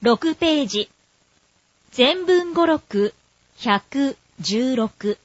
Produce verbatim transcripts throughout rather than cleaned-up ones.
ろくページ。全文語録ひゃくじゅうろく。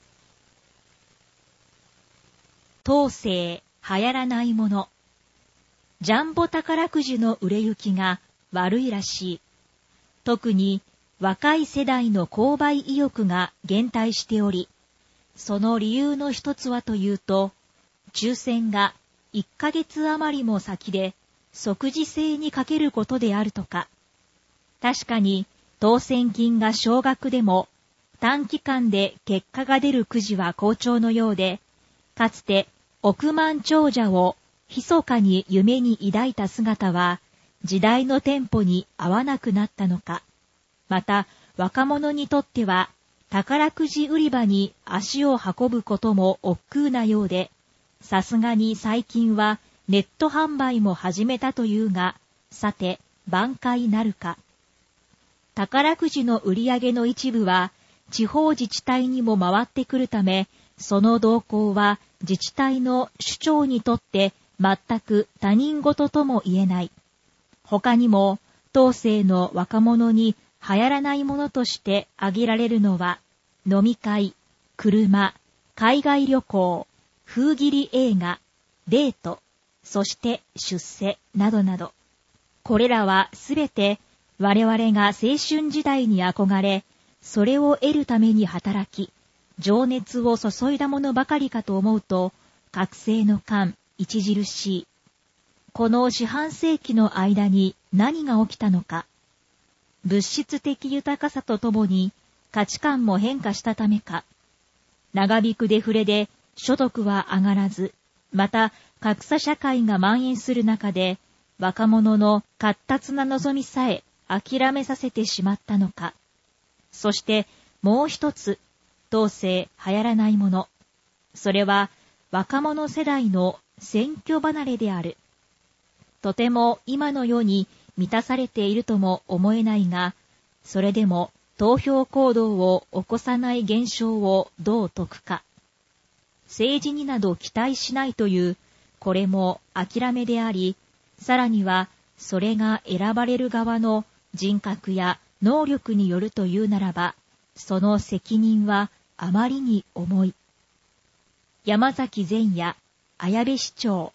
当世流行らないもの。ジャンボ宝くじの売れ行きが悪いらしい。特に若い世代の購買意欲が減退しており、その理由の一つはというと、抽選がいっかげつ余りも先で即時制にかけることであるとか。確かに当選金が少額でも短期間で結果が出るくじは好調のようで、かつて億万長者を密かに夢に抱いた姿は時代のテンポに合わなくなったのか。また若者にとっては宝くじ売り場に足を運ぶことも億劫なようで、さすがに最近はネット販売も始めたというが、さて挽回なるか。宝くじの売り上げの一部は地方自治体にも回ってくるため、その動向は自治体の首長にとって全く他人事とも言えない。他にも当世の若者に流行らないものとして挙げられるのは、飲み会、車、海外旅行、風切り映画、デート、そして出世などなど。これらはすべて我々が青春時代に憧れ、それを得るために働き、情熱を注いだものばかりかと思うと、覚醒の感、著しい。この四半世紀の間に何が起きたのか。物質的豊かさとともに価値観も変化したためか。長引くデフレで所得は上がらず、また格差社会が蔓延する中で、若者の闊達な望みさえ諦めさせてしまったのか。そしてもう一つ、当世流行らないもの。それは若者世代の選挙離れである。とても今の世に満たされているとも思えないが、それでも投票行動を起こさない現象をどう解くか。政治になど期待しないという、これも諦めであり、さらにはそれが選ばれる側の人格や能力によるというならば、その責任はあまりに重い。山崎善也、綾部市長。